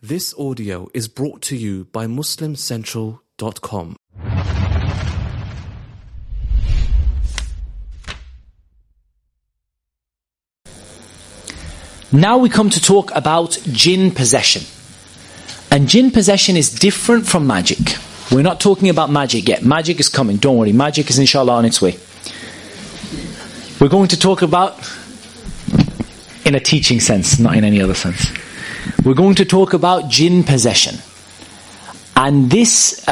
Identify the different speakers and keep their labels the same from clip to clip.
Speaker 1: This audio is brought to you by MuslimCentral.com.
Speaker 2: Now we come to talk about jinn possession. And jinn possession is different from magic. We're not talking about magic yet. Magic is coming, don't worry. Magic is inshallah on its way. We're going to talk about, in a teaching sense, not in any other sense. We're going to talk about jinn possession. And this,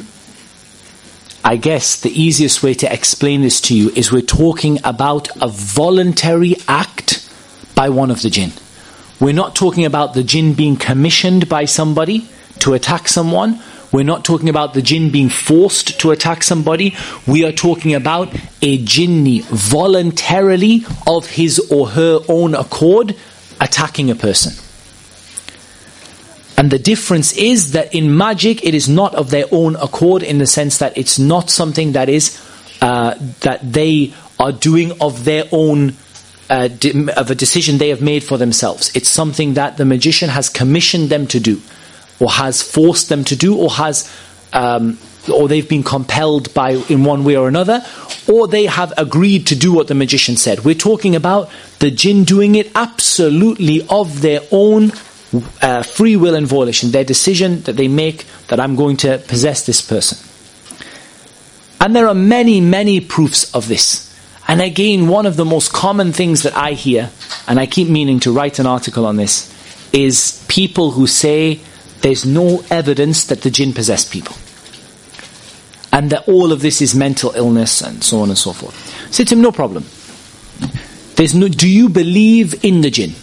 Speaker 2: I guess the easiest way to explain this to you is we're talking about a voluntary act by one of the jinn. We're not talking about the jinn being commissioned by somebody to attack someone. We're not talking about the jinn being forced to attack somebody. We are talking about a jinni voluntarily, of his or her own accord, attacking a person. And the difference is that in magic, it is not of their own accord, in the sense that it's not something that is that they are doing of their own of a decision they have made for themselves. It's something that the magician has commissioned them to do, or has forced them to do, or has or they've been compelled by in one way or another, or they have agreed to do what the magician said. We're talking about the jinn doing it absolutely of their own free will and volition, their decision that they make that I'm going to possess this person. And there are many, many proofs of this. And again, one of the most common things that I hear, and I keep meaning to write an article on this, is people who say there's no evidence that the jinn possess people, and that all of this is mental illness and so on and so forth. Say to him, no problem. Do you believe in the jinn?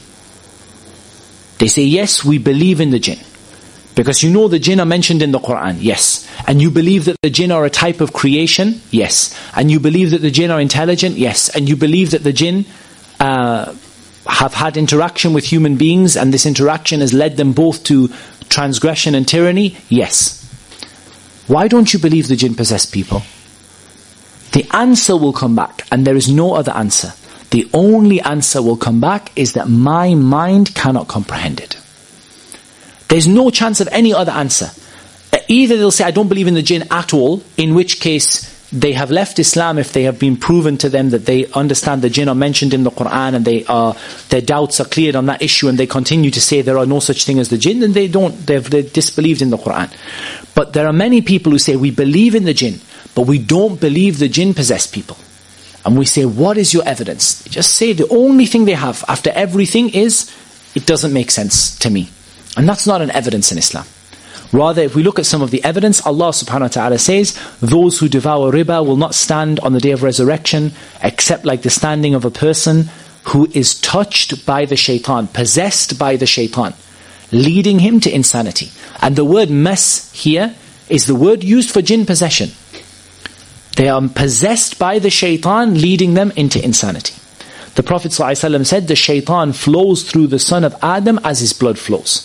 Speaker 2: They say, yes, we believe in the jinn. Because you know the jinn are mentioned in the Quran, yes. And you believe that the jinn are a type of creation, yes. And you believe that the jinn are intelligent, yes. And you believe that the jinn have had interaction with human beings, and this interaction has led them both to transgression and tyranny, yes. Why don't you believe the jinn possess people? The answer will come back, and there is no other answer. The only answer will come back is that my mind cannot comprehend it. There's no chance of any other answer. Either they'll say, I don't believe in the jinn at all, in which case they have left Islam if they have been proven to them that they understand the jinn are mentioned in the Quran, and their doubts are cleared on that issue, and they continue to say there are no such thing as the jinn, then they've disbelieved in the Quran. But there are many people who say, we believe in the jinn, but we don't believe the jinn possess people. And we say, what is your evidence? They just say the only thing they have after everything is, it doesn't make sense to me. And that's not an evidence in Islam. Rather, if we look at some of the evidence, Allah subhanahu wa ta'ala says, those who devour riba will not stand on the day of resurrection except like the standing of a person who is touched by the shaitan, possessed by the shaitan, leading him to insanity. And the word mas here is the word used for jinn possession. They are possessed by the shaitan, leading them into insanity. The Prophet ﷺ said, the shaitan flows through the son of Adam as his blood flows.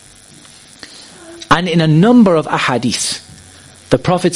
Speaker 2: And in a number of ahadith, the Prophet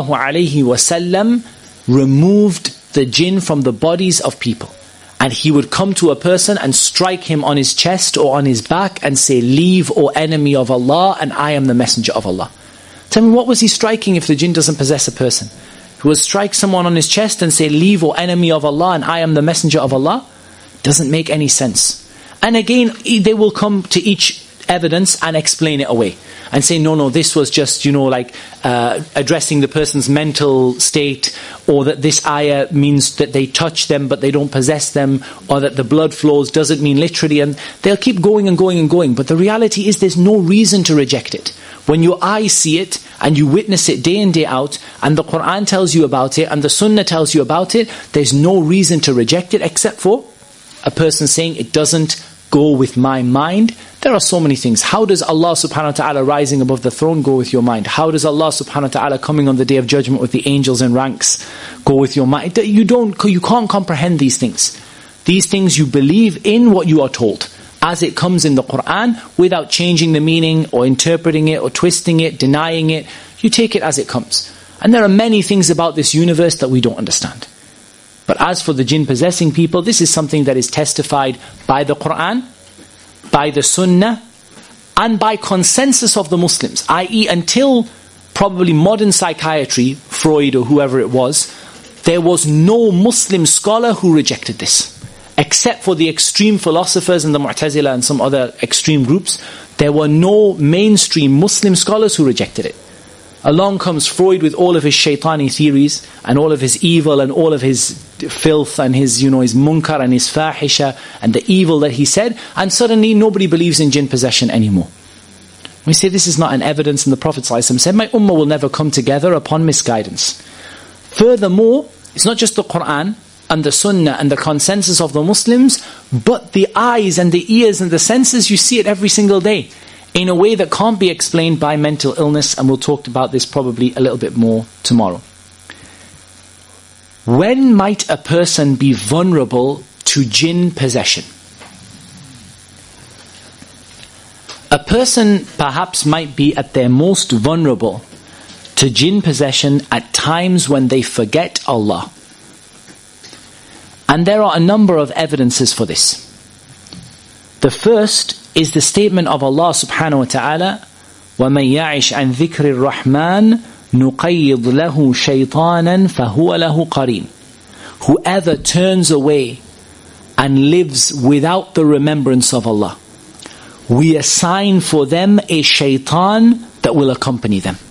Speaker 2: ﷺ removed the jinn from the bodies of people. And he would come to a person and strike him on his chest or on his back and say, leave, O enemy of Allah, and I am the messenger of Allah. Tell me, what was he striking if the jinn doesn't possess a person? He will strike someone on his chest and say, leave, O enemy of Allah, and I am the messenger of Allah? Doesn't make any sense. And again, they will come to each evidence and explain it away. And say, no, this was just, addressing the person's mental state, or that this ayah means that they touch them but they don't possess them, or that the blood flows doesn't mean literally, and they'll keep going and going and going. But the reality is there's no reason to reject it. When your eyes see it, and you witness it day in, day out, and the Quran tells you about it, and the Sunnah tells you about it, there's no reason to reject it, except for a person saying, it doesn't go with my mind. There are so many things. How does Allah subhanahu wa ta'ala rising above the throne go with your mind? How does Allah subhanahu wa ta'ala coming on the day of judgment with the angels in ranks go with your mind? You can't comprehend these things. These things you believe in what you are told, as it comes in the Quran, without changing the meaning or interpreting it or twisting it, denying it. You take it as it comes. And there are many things about this universe that we don't understand. But as for the jinn possessing people, this is something that is testified by the Quran, by the Sunnah, and by consensus of the Muslims, i.e. until probably modern psychiatry, Freud or whoever it was, there was no Muslim scholar who rejected this. Except for the extreme philosophers and the Mu'tazila and some other extreme groups, there were no mainstream Muslim scholars who rejected it. Along comes Freud with all of his shaitani theories and all of his evil and all of his filth and his, his munkar and his fahisha and the evil that he said, and suddenly nobody believes in jinn possession anymore. We say this is not an evidence, and the Prophet ﷺ said, my ummah will never come together upon misguidance. Furthermore, it's not just the Qur'an and the Sunnah and the consensus of the Muslims, but the eyes and the ears and the senses, you see it every single day in a way that can't be explained by mental illness, and we'll talk about this probably a little bit more tomorrow. When might a person be vulnerable to jinn possession? A person perhaps might be at their most vulnerable to jinn possession at times when they forget Allah. And there are a number of evidences for this. The first is the statement of Allah subhanahu wa ta'ala, وَمَنْ يَعِشْ عَنْ ذِكْرِ الرَّحْمَنِ نُقَيِّضْ لَهُ شَيْطَانًا فَهُوَ لَهُ قَرِينٌ. Whoever turns away and lives without the remembrance of Allah, we assign for them a shaitan that will accompany them.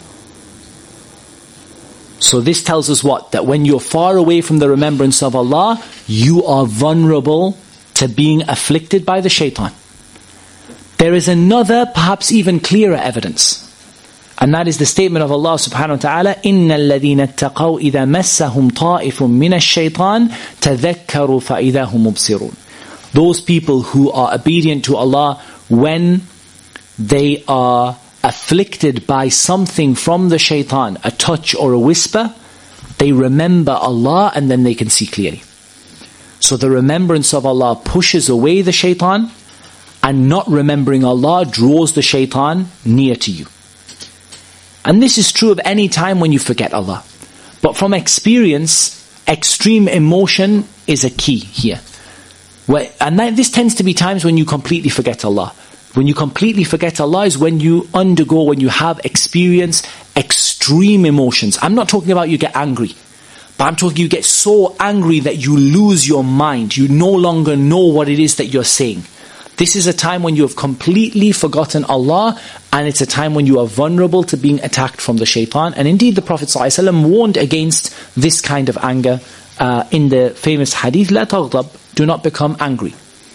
Speaker 2: So this tells us what? That when you're far away from the remembrance of Allah, you are vulnerable to being afflicted by the shaitan. There is another, perhaps even clearer evidence. And that is the statement of Allah subhanahu wa ta'ala, إِنَّ الَّذِينَ اتَّقَوْا إِذَا مَسَّهُمْ طَائِفٌ مِّنَ الشَّيْطَانِ تَذَكَّرُوا فَإِذَا هُمْ مُبْصِرُونَ. Those people who are obedient to Allah, when they are afflicted by something from the shaitan, a touch or a whisper, they remember Allah and then they can see clearly. So the remembrance of Allah pushes away the shaitan, and not remembering Allah draws the shaitan near to you. And this is true of any time when you forget Allah. But from experience, extreme emotion is a key here. This tends to be times when you completely forget Allah. When you completely forget Allah is when you have experienced extreme emotions. I'm not talking about you get angry, but I'm talking you get so angry that you lose your mind. You no longer know what it is that you're saying. This is a time when you have completely forgotten Allah, and it's a time when you are vulnerable to being attacked from the shaitan. And indeed the Prophet ﷺ warned against this kind of anger in the famous hadith, لا تغضب, do not become angry.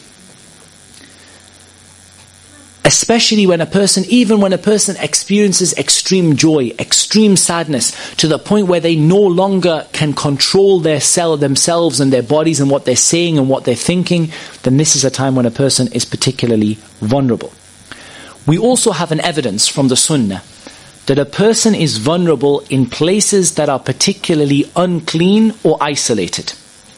Speaker 2: Especially when even when a person experiences extreme joy, extreme sadness, to the point where they no longer can control themselves and their bodies and what they're saying and what they're thinking, then this is a time when a person is particularly vulnerable. We also have an evidence from the Sunnah that a person is vulnerable in places that are particularly unclean or isolated.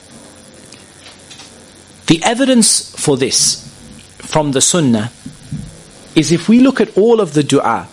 Speaker 2: The evidence for this from the Sunnah is if we look at all of the dua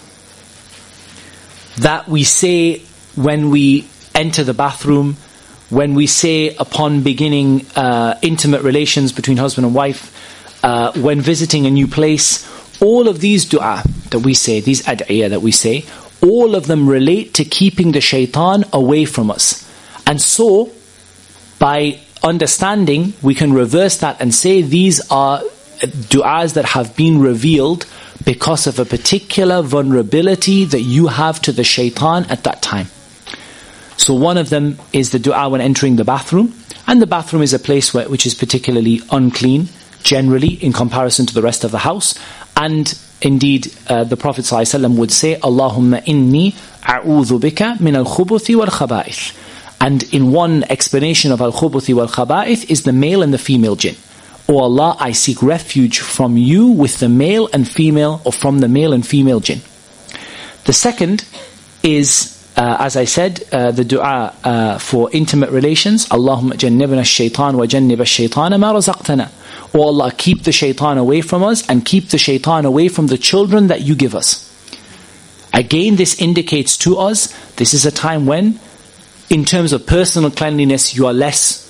Speaker 2: that we say when we enter the bathroom, when we say upon beginning intimate relations between husband and wife, when visiting a new place, all of these dua that we say, these ad'iyah that we say, all of them relate to keeping the shaitan away from us. And so, by understanding, we can reverse that and say these are du'as that have been revealed because of a particular vulnerability that you have to the shaitan at that time. So one of them is the dua when entering the bathroom, and the bathroom is a place which is particularly unclean, generally, in comparison to the rest of the house. And indeed, the Prophet ﷺ would say, Allahumma inni a'udhu bika min al-khubuthi wal-khaba'ith. And in one explanation of al-khubuthi wal-khaba'ith is the male and the female jinn. O Allah, I seek refuge from you with the male and female, or from the male and female jinn. The second is, as I said, the dua for intimate relations. Allahumma jannibna ash-shaytan wa jannib ash-shaytana ma razaqtana. O Allah, keep the shaitan away from us and keep the shaitan away from the children that you give us. Again, this indicates to us, this is a time when, in terms of personal cleanliness, you are less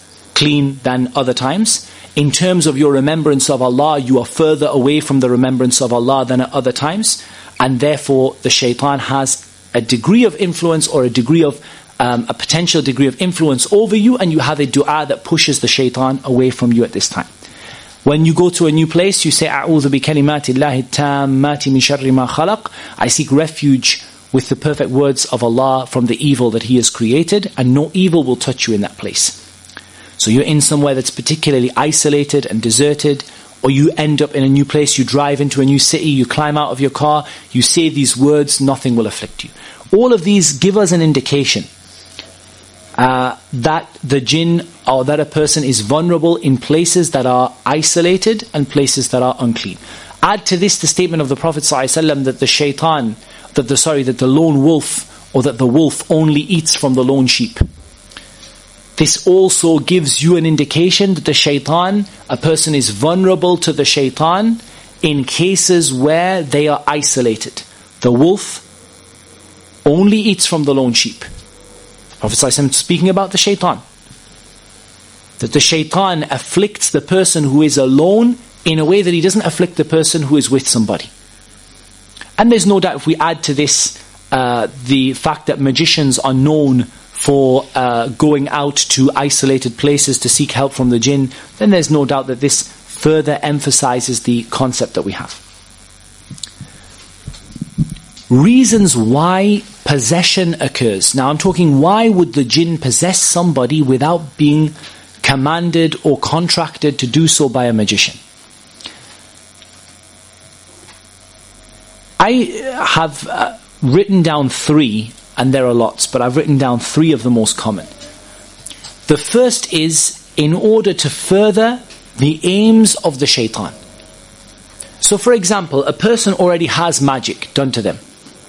Speaker 2: clean than other times. In terms of your remembrance of Allah, you are further away from the remembrance of Allah than at other times. And therefore, the shaitan has a degree of influence or a degree of a potential degree of influence over you, and you have a dua that pushes the shaitan away from you at this time. When you go to a new place, you say, أعوذ بكلمات الله التامات من شر ما خلق. I seek refuge with the perfect words of Allah from the evil that He has created, and no evil will touch you in that place. So you're in somewhere that's particularly isolated and deserted, or you end up in a new place, you drive into a new city, you climb out of your car, you say these words, nothing will afflict you. All of these give us an indication that the jinn or that a person is vulnerable in places that are isolated and places that are unclean. Add to this the statement of the Prophet ﷺ that the lone wolf, or that the wolf only eats from the lone sheep. This also gives you an indication that the shaitan, a person is vulnerable to the shaitan in cases where they are isolated. The wolf only eats from the lone sheep. Prophet ﷺ speaking about the shaitan. That the shaitan afflicts the person who is alone in a way that he doesn't afflict the person who is with somebody. And there's no doubt, if we add to this the fact that magicians are known for going out to isolated places to seek help from the jinn, then there's no doubt that this further emphasizes the concept that we have. Reasons why possession occurs. Now I'm talking, why would the jinn possess somebody without being commanded or contracted to do so by a magician? I have written down three, and there are lots, but I've written down three of the most common. The first is in order to further the aims of the shaitan. So for example, a person already has magic done to them.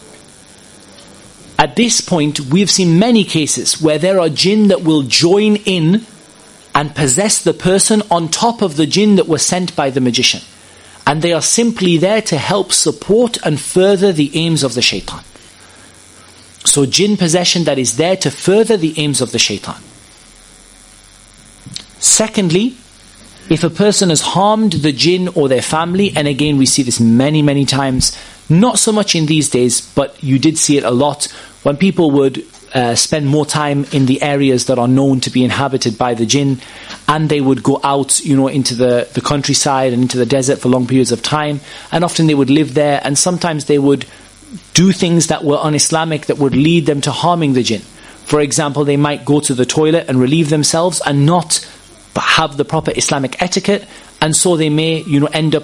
Speaker 2: At this point, we've seen many cases where there are jinn that will join in and possess the person on top of the jinn that were sent by the magician. And they are simply there to help support and further the aims of the shaitan. So jinn possession that is there to further the aims of the shaitan. Secondly, if a person has harmed the jinn or their family, and again we see this many, many times, not so much in these days, but you did see it a lot when people would spend more time in the areas that are known to be inhabited by the jinn, and they would go out, into the countryside and into the desert for long periods of time, and often they would live there, and sometimes they would do things that were un-Islamic that would lead them to harming the jinn. For example, they might go to the toilet and relieve themselves and not have the proper Islamic etiquette, and so they may end up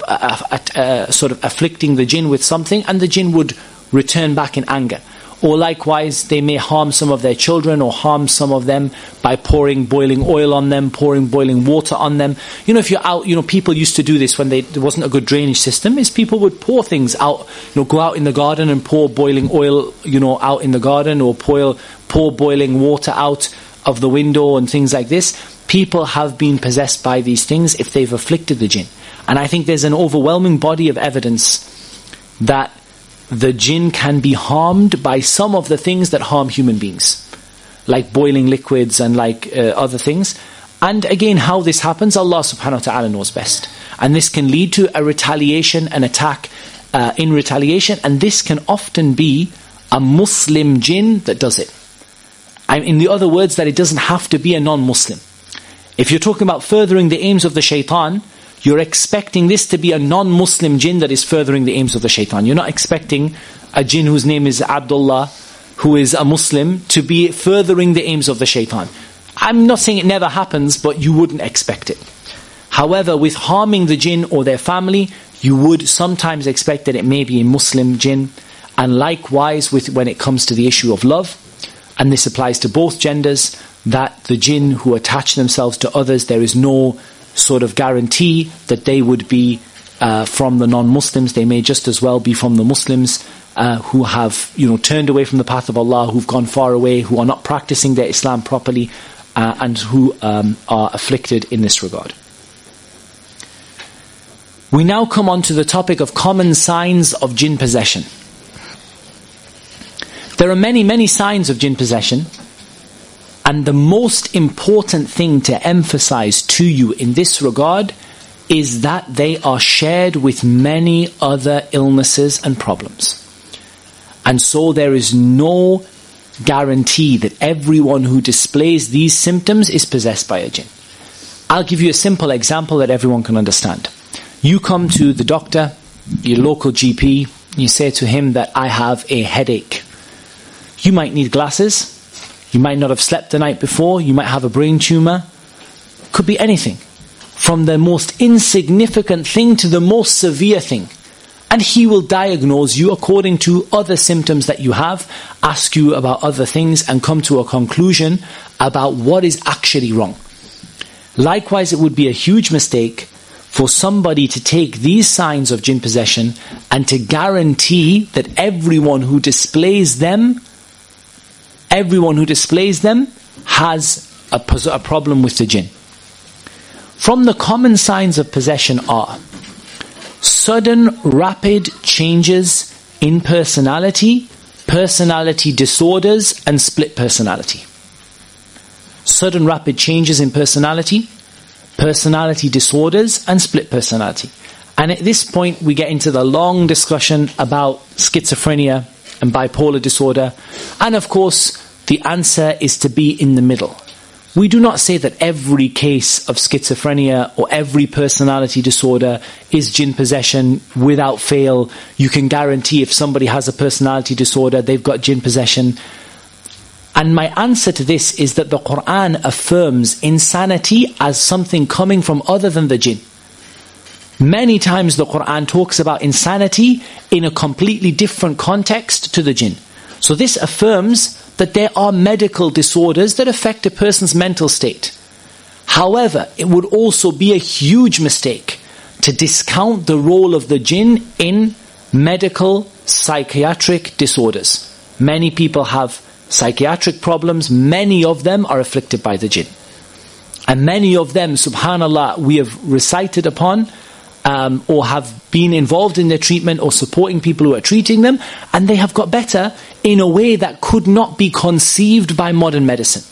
Speaker 2: sort of afflicting the jinn with something, and the jinn would return back in anger. Or likewise, they may harm some of their children or harm some of them by pouring boiling oil on them, pouring boiling water on them. If you're out, people used to do this when there wasn't a good drainage system, is people would pour things out, go out in the garden and pour boiling oil, out in the garden, or pour boiling water out of the window and things like this. People have been possessed by these things if they've afflicted the jinn. And I think there's an overwhelming body of evidence that the jinn can be harmed by some of the things that harm human beings, like boiling liquids and like other things. And again, how this happens, Allah subhanahu wa ta'ala knows best. And this can lead to a retaliation, an attack in retaliation, and this can often be a Muslim jinn that does it. In the other words, that it doesn't have to be a non-Muslim. If you're talking about furthering the aims of the shaitan, you're expecting this to be a non-Muslim jinn that is furthering the aims of the shaitan. You're not expecting a jinn whose name is Abdullah, who is a Muslim, to be furthering the aims of the shaitan. I'm not saying it never happens, but you wouldn't expect it. However, with harming the jinn or their family, you would sometimes expect that it may be a Muslim jinn. And likewise, when it comes to the issue of love, and this applies to both genders, that the jinn who attach themselves to others, there is no sort of guarantee that they would be from the non-Muslims. They may just as well be from the Muslims who have turned away from the path of Allah, who've gone far away, who are not practicing their Islam properly, and who are afflicted in this regard. We now come on to the topic of common signs of jinn possession. There are many, many signs of jinn possession, And the most important thing to emphasize to you in this regard is that they are shared with many other illnesses and problems. And so there is no guarantee that everyone who displays these symptoms is possessed by a jinn. I'll give you a simple example that everyone can understand. You come to the doctor, your local GP, you say to him that I have a headache. You might need glasses, you might not have slept the night before, you might have a brain tumor, could be anything. From the most insignificant thing to the most severe thing. And he will diagnose you according to other symptoms that you have, ask you about other things and come to a conclusion about what is actually wrong. Likewise, it would be a huge mistake for somebody to take these signs of jinn possession and to guarantee that everyone who displays them has a problem with the jinn. From the common signs of possession are sudden, rapid changes in personality, personality disorders, and split personality. Sudden, rapid changes in personality, personality disorders, and split personality. And at this point, we get into the long discussion about schizophrenia and bipolar disorder. And of course, the answer is to be in the middle. We do not say that every case of schizophrenia or every personality disorder is jinn possession without fail. You can guarantee if somebody has a personality disorder, they've got jinn possession. And my answer to this is that the Qur'an affirms insanity as something coming from other than the jinn. Many times the Qur'an talks about insanity in a completely different context to the jinn. So this affirms that there are medical disorders that affect a person's mental state. However, it would also be a huge mistake to discount the role of the jinn in medical psychiatric disorders. Many people have psychiatric problems, many of them are afflicted by the jinn. And many of them, subhanallah, we have recited upon or have been involved in their treatment or supporting people who are treating them, and they have got better in a way that could not be conceived by modern medicine.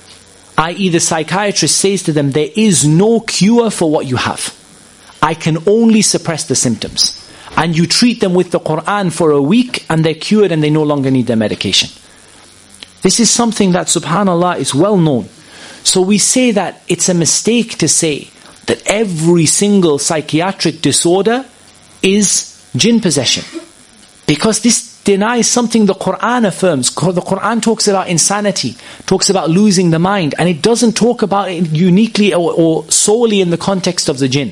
Speaker 2: I.e., the psychiatrist says to them, there is no cure for what you have. I can only suppress the symptoms. And you treat them with the Qur'an for a week and they're cured and they no longer need their medication. This is something that, subhanallah, is well known. So we say that it's a mistake to say that every single psychiatric disorder is jinn possession. Because this denies something the Qur'an affirms. The Qur'an talks about insanity, talks about losing the mind, and it doesn't talk about it uniquely or solely in the context of the jinn.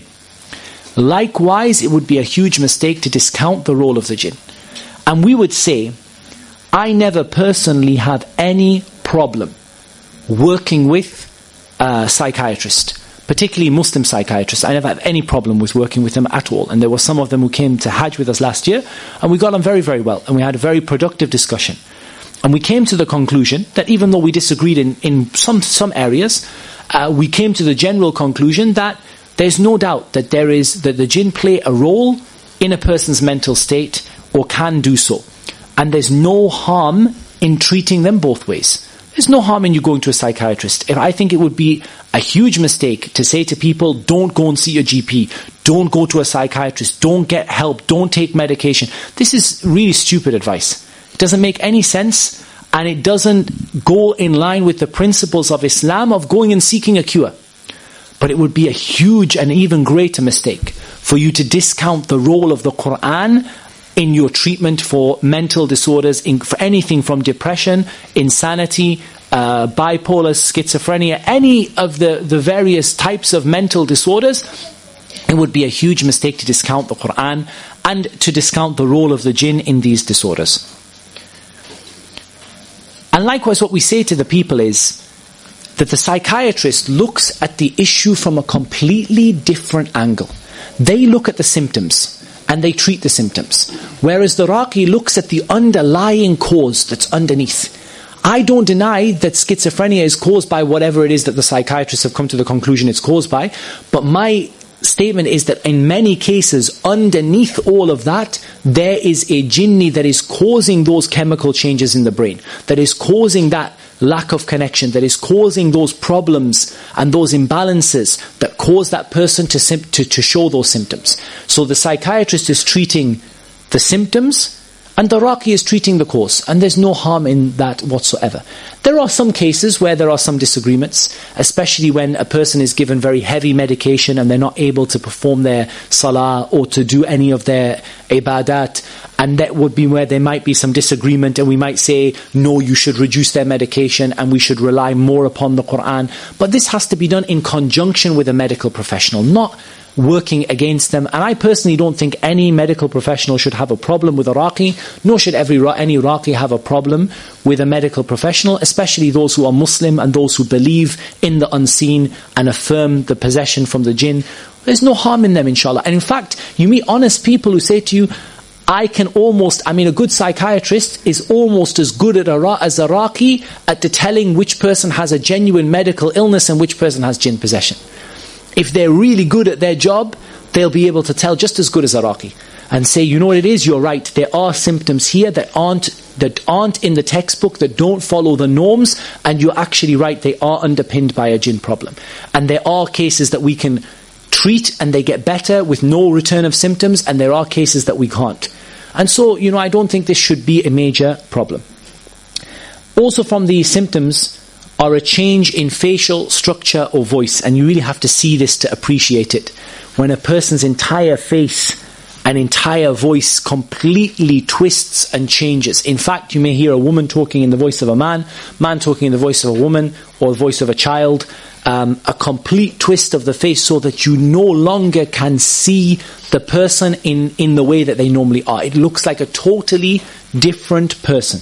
Speaker 2: Likewise, it would be a huge mistake to discount the role of the jinn. And we would say, I never personally have any problem working with a psychiatrist, particularly Muslim psychiatrists. I never have any problem with working with them at all. And there were some of them who came to Hajj with us last year, and we got on very, very well. And we had a very productive discussion. And we came to the conclusion that even though we disagreed in some areas, we came to the general conclusion that there's no doubt that that the jinn play a role in a person's mental state or can do so. And there's no harm in treating them both ways. There's no harm in you going to a psychiatrist. I think it would be a huge mistake to say to people, don't go and see your GP, don't go to a psychiatrist, don't get help, don't take medication. This is really stupid advice. It doesn't make any sense, and it doesn't go in line with the principles of Islam of going and seeking a cure. But it would be a huge and even greater mistake for you to discount the role of the Qur'an in your treatment for mental disorders, for anything from depression, insanity, bipolar, schizophrenia, any of the various types of mental disorders. It would be a huge mistake to discount the Qur'an and to discount the role of the jinn in these disorders. And likewise, what we say to the people is that the psychiatrist looks at the issue from a completely different angle. They look at the symptoms and they treat the symptoms. Whereas the Raqi looks at the underlying cause that's underneath. I don't deny that schizophrenia is caused by whatever it is that the psychiatrists have come to the conclusion it's caused by, but my statement is that in many cases, underneath all of that, there is a jinni that is causing those chemical changes in the brain, that is causing that lack of connection that is causing those problems and those imbalances that cause that person to show those symptoms. So the psychiatrist is treating the symptoms and the Raqi is treating the cause, and there's no harm in that whatsoever. There are some cases where there are some disagreements, especially when a person is given very heavy medication and they're not able to perform their salah or to do any of their ibadat, and that would be where there might be some disagreement, and we might say, no, you should reduce their medication and we should rely more upon the Qur'an. But this has to be done in conjunction with a medical professional, not working against them. And I personally don't think any medical professional should have a problem with a Raqi, nor should any Raqi have a problem with a medical professional, especially those who are Muslim and those who believe in the unseen and affirm the possession from the jinn. There's no harm in them, inshallah. And in fact, you meet honest people who say to you, a good psychiatrist is almost as good as a Raqi at telling which person has a genuine medical illness and which person has jinn possession. If they're really good at their job, they'll be able to tell just as good as a Raqi and say, you know what it is, you're right, there are symptoms here that aren't in the textbook, that don't follow the norms, and you're actually right, they are underpinned by a jinn problem. And there are cases that we can treat and they get better with no return of symptoms, and there are cases that we can't. And so, I don't think this should be a major problem. Also from the symptoms are a change in facial structure or voice, and you really have to see this to appreciate it. When a person's entire face and entire voice completely twists and changes. In fact, you may hear a woman talking in the voice of a man talking in the voice of a woman, or the voice of a child, a complete twist of the face so that you no longer can see the person in the way that they normally are. It looks like a totally different person.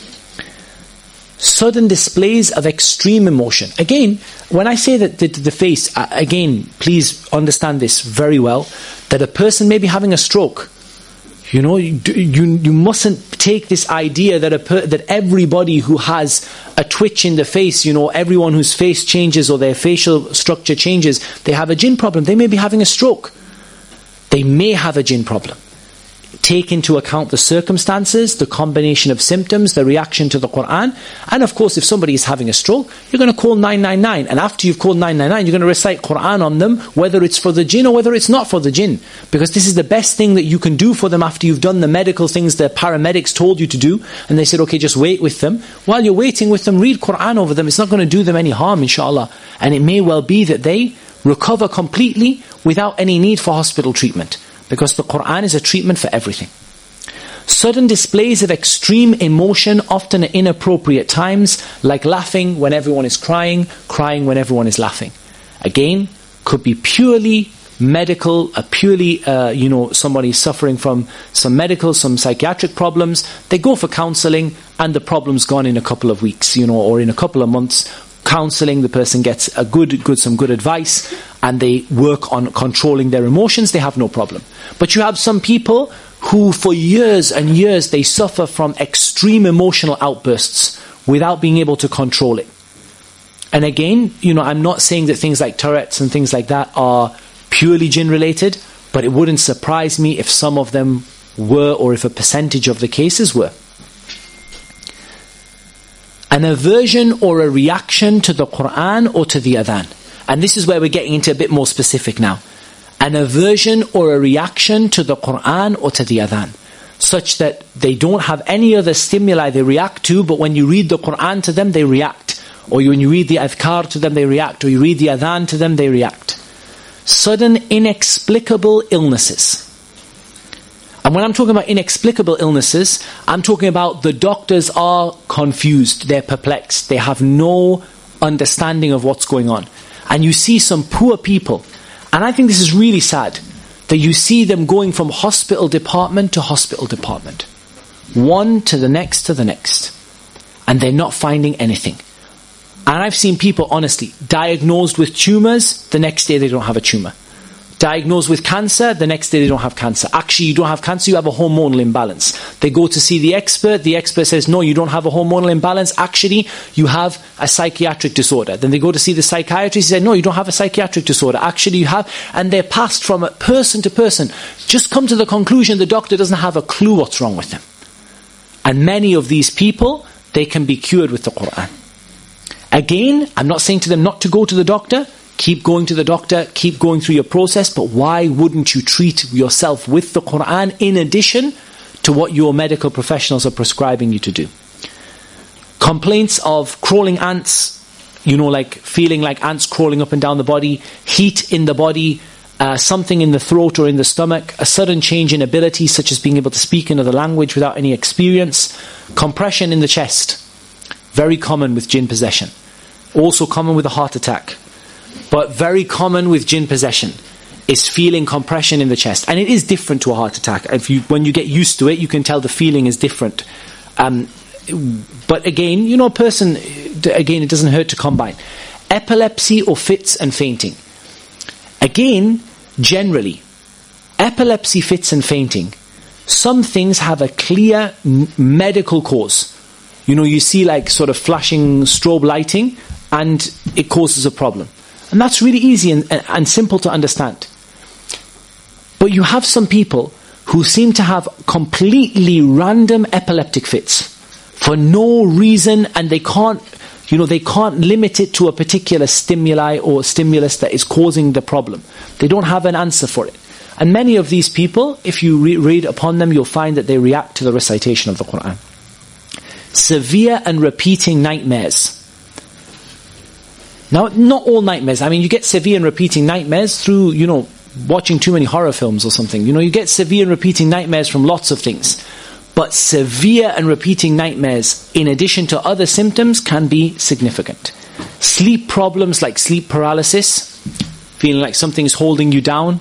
Speaker 2: Sudden displays of extreme emotion. Again, when I say that the face, again, please understand this very well, that a person may be having a stroke. You mustn't take this idea that everybody who has a twitch in the face, everyone whose face changes or their facial structure changes, they have a jinn problem. They may be having a stroke. They may have a jinn problem. Take into account the circumstances, the combination of symptoms, the reaction to the Qur'an. And of course, if somebody is having a stroke, you're going to call 999. And after you've called 999, you're going to recite Qur'an on them, whether it's for the jinn or whether it's not for the jinn. Because this is the best thing that you can do for them after you've done the medical things the paramedics told you to do. And they said, okay, just wait with them. While you're waiting with them, read Qur'an over them. It's not going to do them any harm, inshallah. And it may well be that they recover completely without any need for hospital treatment. Because the Qur'an is a treatment for everything. Sudden displays of extreme emotion, often at inappropriate times, like laughing when everyone is crying when everyone is laughing. Again, could be purely medical, somebody suffering from some psychiatric problems. They go for counselling and the problem's gone in a couple of weeks, or in a couple of months. Counselling, the person gets some good advice, and they work on controlling their emotions, they have no problem. But you have some people who for years and years they suffer from extreme emotional outbursts without being able to control it. And again, I'm not saying that things like Tourette's and things like that are purely jinn related, but it wouldn't surprise me if some of them were, or if a percentage of the cases were. An aversion or a reaction to the Qur'an or to the adhan. And this is where we're getting into a bit more specific now. An aversion or a reaction to the Qur'an or to the adhan, such that they don't have any other stimuli they react to, but when you read the Qur'an to them, they react. Or when you read the adhkar to them, they react. Or you read the adhan to them, they react. Sudden inexplicable illnesses. And when I'm talking about inexplicable illnesses, I'm talking about the doctors are confused, they're perplexed, they have no understanding of what's going on. And you see some poor people, and I think this is really sad, that you see them going from hospital department to hospital department, one to the next, and they're not finding anything. And I've seen people, honestly, diagnosed with tumours, the next day they don't have a tumour. Diagnosed with cancer, the next day they don't have cancer. Actually, you don't have cancer, you have a hormonal imbalance. They go to see the expert says, no, you don't have a hormonal imbalance, actually, you have a psychiatric disorder. Then they go to see the psychiatrist, he says, no, you don't have a psychiatric disorder, actually you have, and they're passed from person to person. Just come to the conclusion the doctor doesn't have a clue what's wrong with them. And many of these people, they can be cured with the Qur'an. Again, I'm not saying to them not to go to the doctor. Keep going to the doctor, keep going through your process, but why wouldn't you treat yourself with the Qur'an in addition to what your medical professionals are prescribing you to do? Complaints of crawling ants, like feeling like ants crawling up and down the body, heat in the body, something in the throat or in the stomach, a sudden change in ability such as being able to speak another language without any experience, compression in the chest, very common with jinn possession, also common with a heart attack. But very common with jinn possession is feeling compression in the chest. And it is different to a heart attack. When you get used to it, you can tell the feeling is different. But again, a person, it doesn't hurt to combine. Epilepsy or fits and fainting. Again, generally, epilepsy, fits and fainting, some things have a clear medical cause. You see like sort of flashing strobe lighting and it causes a problem. And that's really easy and simple to understand. But you have some people who seem to have completely random epileptic fits for no reason, and they can't limit it to a particular stimuli or stimulus that is causing the problem. They don't have an answer for it. And many of these people, if you read upon them, you'll find that they react to the recitation of the Qur'an. Severe and repeating nightmares. Now, not all nightmares. You get severe and repeating nightmares through, watching too many horror films or something. You get severe and repeating nightmares from lots of things. But severe and repeating nightmares, in addition to other symptoms, can be significant. Sleep problems like sleep paralysis, feeling like something is holding you down,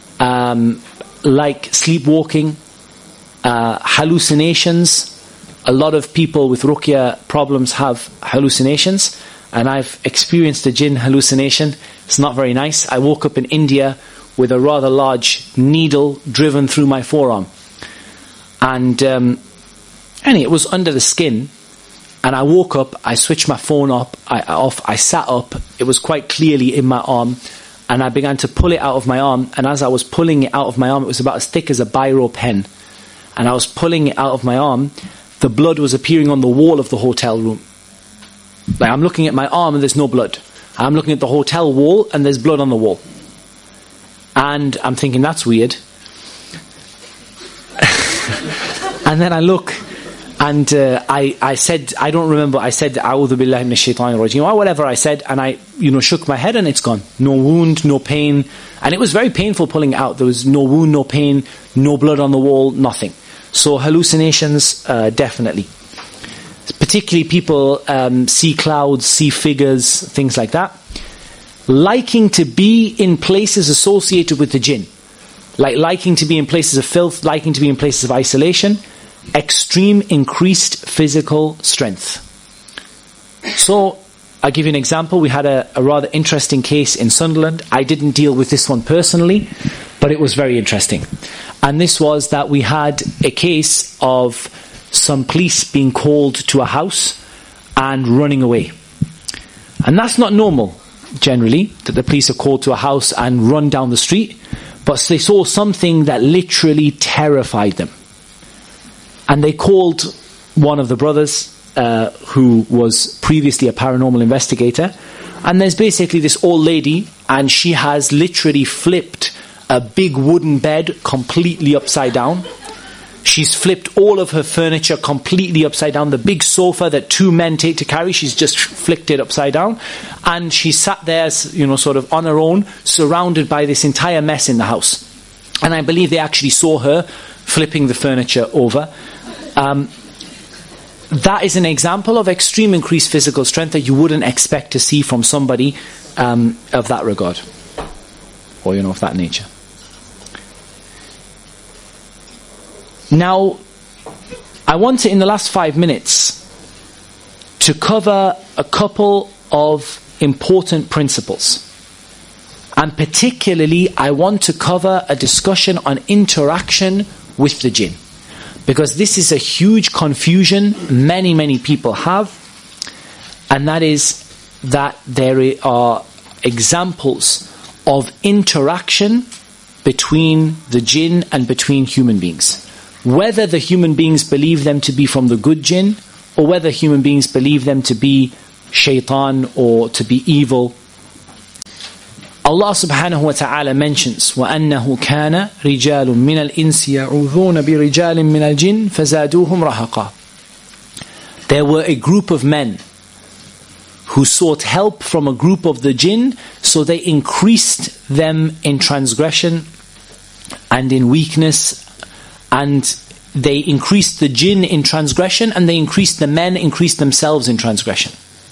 Speaker 2: like sleepwalking, hallucinations. A lot of people with ruqya problems have hallucinations. And I've experienced a jinn hallucination. It's not very nice. I woke up in India with a rather large needle driven through my forearm. And it was under the skin. And I woke up, I switched my phone off, I sat up. It was quite clearly in my arm. And I began to pull it out of my arm. And as I was pulling it out of my arm, it was about as thick as a biro pen. And I was pulling it out of my arm. The blood was appearing on the wall of the hotel room. Like, I'm looking at my arm and there's no blood. I'm looking at the hotel wall and there's blood on the wall. And I'm thinking, that's weird. And then I look and I said, I don't remember, I said, A'udhu billahi minash shaitanir rajim, or whatever I said, and I shook my head and it's gone. No wound, no pain. And it was very painful pulling it out. There was no wound, no pain, no blood on the wall, nothing. So hallucinations, definitely. Particularly people see clouds, see figures, things like that. Liking to be in places associated with the jinn. Like liking to be in places of filth, liking to be in places of isolation. Extreme increased physical strength. So, I'll give you an example. We had a rather interesting case in Sunderland. I didn't deal with this one personally, but it was very interesting. And this was that we had a case of some police being called to a house and running away. And that's not normal, generally, that the police are called to a house and run down the street. But they saw something that literally terrified them. And they called one of the brothers, who was previously a paranormal investigator. And there's basically this old lady, and she has literally flipped a big wooden bed completely upside down. She's flipped all of her furniture completely upside down. The big sofa that two men take to carry, she's just flicked it upside down. And she sat there, sort of on her own, surrounded by this entire mess in the house. And I believe they actually saw her flipping the furniture over. That is an example of extreme increased physical strength that you wouldn't expect to see from somebody of that regard. Or, of that nature. Now, I want to, in the last 5 minutes, to cover a couple of important principles. And particularly, I want to cover a discussion on interaction with the jinn. Because this is a huge confusion many, many people have. And that is that there are examples of interaction between the jinn and between human beings. Whether the human beings believe them to be from the good jinn, or whether human beings believe them to be shaitan or to be evil. Allah subhanahu wa ta'ala mentions وَأَنَّهُ كَانَ رِجَالٌ مِّنَ الْإِنسِ يَعُوذُونَ بِرِجَالٍ مِّنَ الْجِنِّ فَزَادُوهُمْ رَهَقًا. There were a group of men who sought help from a group of the jinn, so they increased them in transgression and in weakness, and they increased the jinn in transgression, and they increased the men, increased themselves in transgression.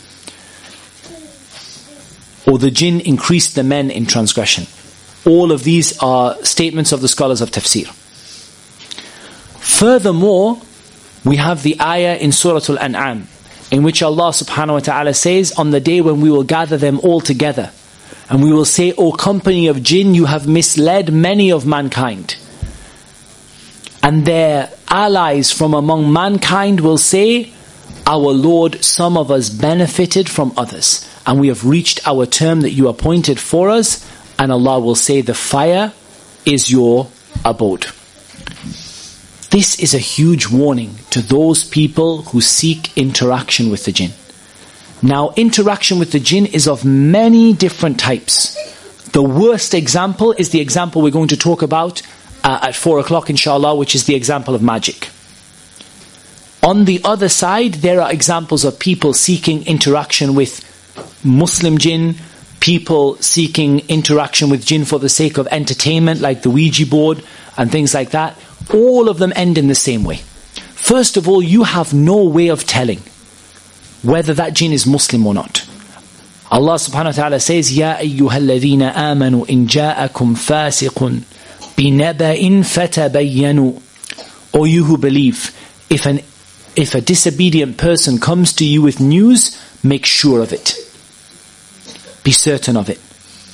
Speaker 2: Or the jinn increased the men in transgression. All of these are statements of the scholars of tafsir. Furthermore, we have the ayah in Surah Al-An'am, in which Allah subhanahu wa ta'ala says, on the day when we will gather them all together, and we will say, O company of jinn, you have misled many of mankind. And their allies from among mankind will say, our Lord, some of us benefited from others, and we have reached our term that you appointed for us. And Allah will say, the fire is your abode. This is a huge warning to those people who seek interaction with the jinn. Now, interaction with the jinn is of many different types. The worst example is the example we're going to talk about at 4 o'clock inshallah, which is the example of magic. On the other side, there are examples of people seeking interaction with Muslim jinn, people seeking interaction with jinn for the sake of entertainment, like the Ouija board and things like that. All of them end in the same way. First of all, you have no way of telling whether that jinn is Muslim or not. Allah subhanahu wa ta'ala says, Ya ayyuhalladhina amanu in ja'akum fasiqun binaba'in fatabayyanu. O you who believe, if a disobedient person comes to you with news, make sure of it. Be certain of it.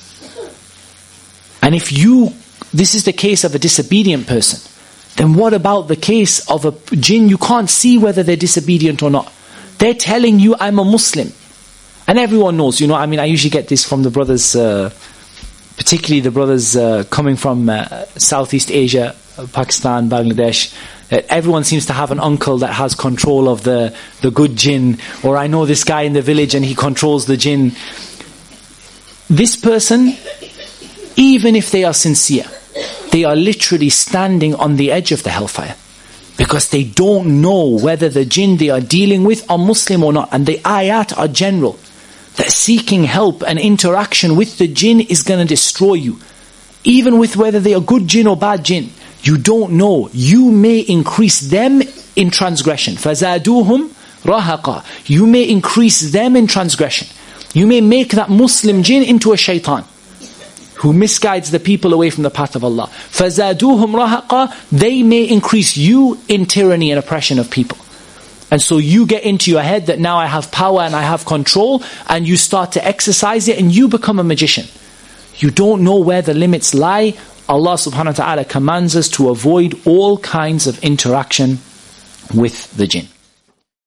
Speaker 2: And if this is the case of a disobedient person, then what about the case of a jinn? You can't see whether they're disobedient or not. They're telling you, I'm a Muslim. And everyone knows, I usually get this from the brothers, particularly the brothers coming from Southeast Asia, Pakistan, Bangladesh. Everyone seems to have an uncle that has control of the good jinn. Or I know this guy in the village and he controls the jinn. This person, even if they are sincere, they are literally standing on the edge of the hellfire, because they don't know whether the jinn they are dealing with are Muslim or not. And the ayat are general, that seeking help and interaction with the jinn is going to destroy you. Even with whether they are good jinn or bad jinn, you don't know. You may increase them in transgression. فَزَادُوهُمْ رَهَقًا. You may increase them in transgression. You may make that Muslim jinn into a shaitan who misguides the people away from the path of Allah. فَزَادُوهُمْ رَهَقًا. They may increase you in tyranny and oppression of people. And so you get into your head that now I have power and I have control, and you start to exercise it and you become a magician. You don't know where the limits lie. Allah subhanahu wa ta'ala commands us to avoid all kinds of interaction with the jinn.